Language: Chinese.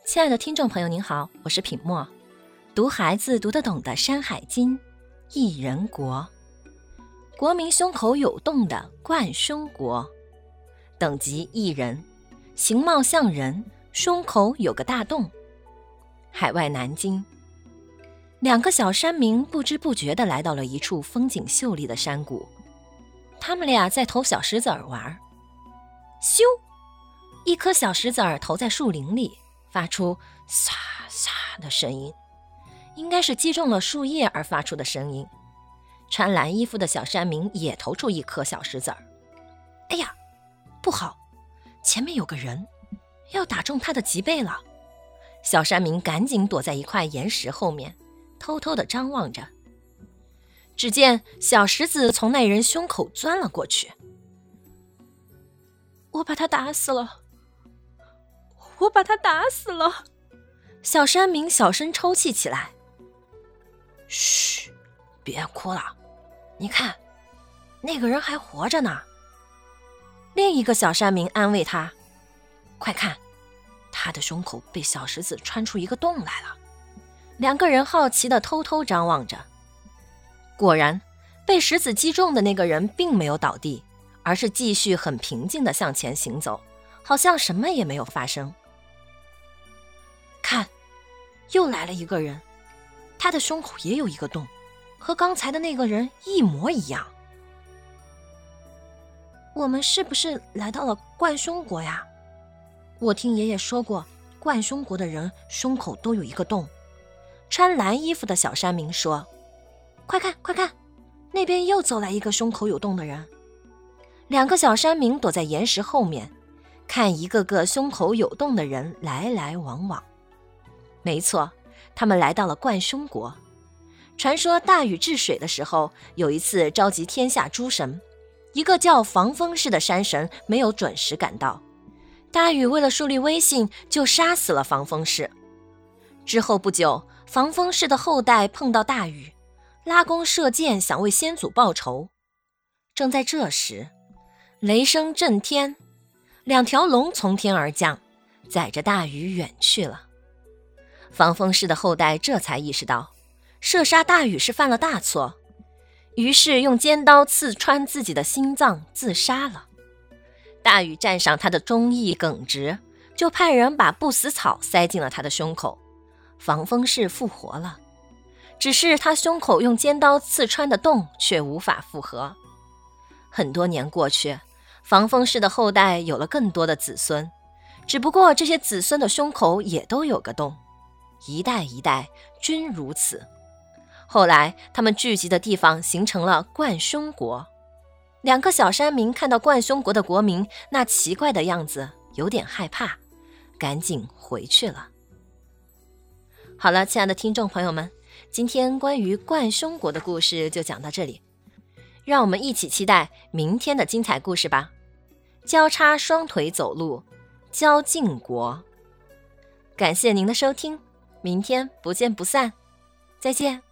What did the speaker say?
亲爱的听众朋友您好，我是品墨，读孩子读得懂的山海经异人国，国民胸口有洞的冠胸国，等级异人，形貌像人，胸口有个大洞。海外南京，两个小山民不知不觉地来到了一处风景秀丽的山谷，他们俩在投小石子儿玩。咻，一颗小石子儿投在树林里，发出沙沙的声音，应该是击中了树叶而发出的声音。穿蓝衣服的小山民也投出一颗小石子儿。哎呀，不好，前面有个人，要打中他的脊背了。小山民赶紧躲在一块岩石后面，偷偷地张望着。只见小石子从那人胸口钻了过去。我把他打死了，我把他打死了！小山民小声抽泣起来。嘘，别哭了，你看，那个人还活着呢。另一个小山民安慰他，快看，他的胸口被小石子穿出一个洞来了。两个人好奇地偷偷张望着。果然，被石子击中的那个人并没有倒地，而是继续很平静地向前行走，好像什么也没有发生。看，又来了一个人，他的胸口也有一个洞，和刚才的那个人一模一样。我们是不是来到了冠胸国呀？我听爷爷说过，冠胸国的人胸口都有一个洞。穿蓝衣服的小山民说，快看快看，那边又走来一个胸口有洞的人。两个小山民躲在岩石后面，看一个个胸口有洞的人来来往往。没错，他们来到了冠胸国。传说大禹治水的时候，有一次召集天下诸神，一个叫防风氏的山神没有准时赶到，大禹为了树立威信，就杀死了防风氏。之后不久，防风氏的后代碰到大禹，拉弓射箭，想为先祖报仇。正在这时，雷声震天，两条龙从天而降，载着大禹远去了。防风氏的后代这才意识到，射杀大禹是犯了大错，于是用尖刀刺穿自己的心脏，自杀了。大禹赞赏他的忠义耿直，就派人把不死草塞进了他的胸口，防风氏复活了。只是他胸口用尖刀刺穿的洞却无法复合。很多年过去，防风氏的后代有了更多的子孙，只不过这些子孙的胸口也都有个洞，一代一代均如此。后来他们聚集的地方形成了冠胸国。两个小山民看到冠胸国的国民那奇怪的样子，有点害怕，赶紧回去了。好了，亲爱的听众朋友们，今天关于冠胸国的故事就讲到这里，让我们一起期待明天的精彩故事吧。交叉双腿走路，交晋国。感谢您的收听，明天不见不散，再见。